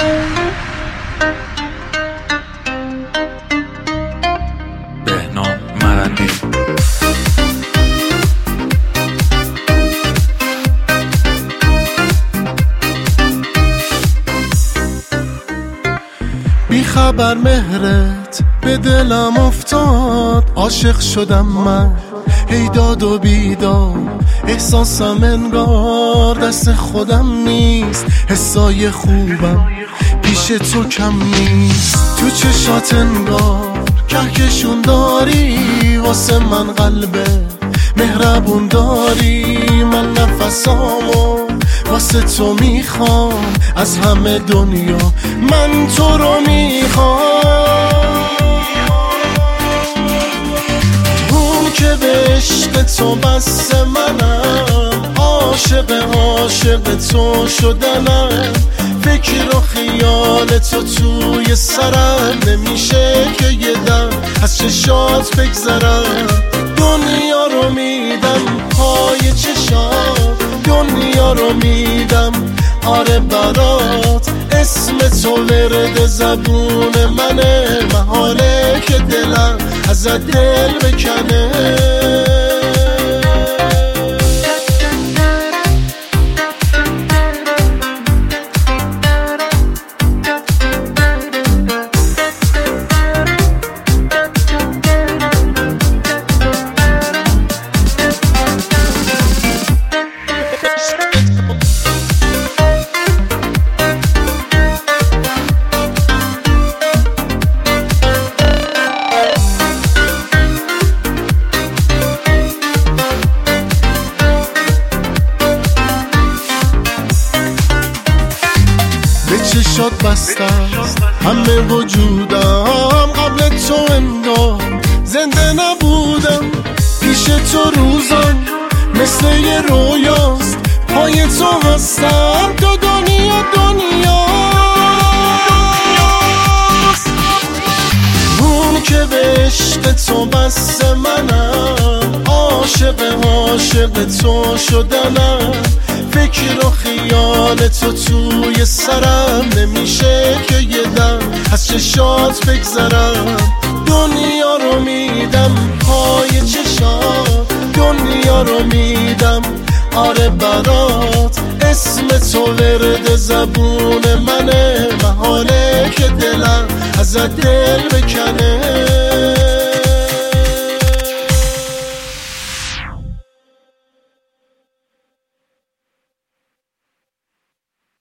بهنام مرندی. بی خبر مهرت به دلم افتاد، عاشق شدم من هی داد و بیداد، احساسم انگار دست خودم نیست، حسای خوبم پیش تو کم نیست. تو چشات انگار کهکشون داری، واسه من قلبه مهربون داری. من نفسامو واسه تو میخوام، از همه دنیا من تو رو میخوام. اون که به عشق تو بس منم، عاشق تو شدنم. فکر و خیال تو توی سرم، نمیشه که یه دم از چشات بگذرم. دنیا رو میدم پای چشات، دنیا رو میدم آره برات. اسم تو ورد زبون منه، محاله که دلم ازت دل بکنه. به چشات بستم همه وجودم، قبل تو انگار زنده نبودم. پیش تو روزم مثل یه رویاست، پای تو هستم تو دنیاست. اون که به عشق تو بس منم، عاشق تو شدنم. فکر و خیال تو توی سرم، نمیشه که یه دم از چشات بگذرم. دنیا رو میدم پای چشات، دنیا رو میدم آره برات. اسم تو ورد زبون منه، محاله که دلم ازت دل بکنه.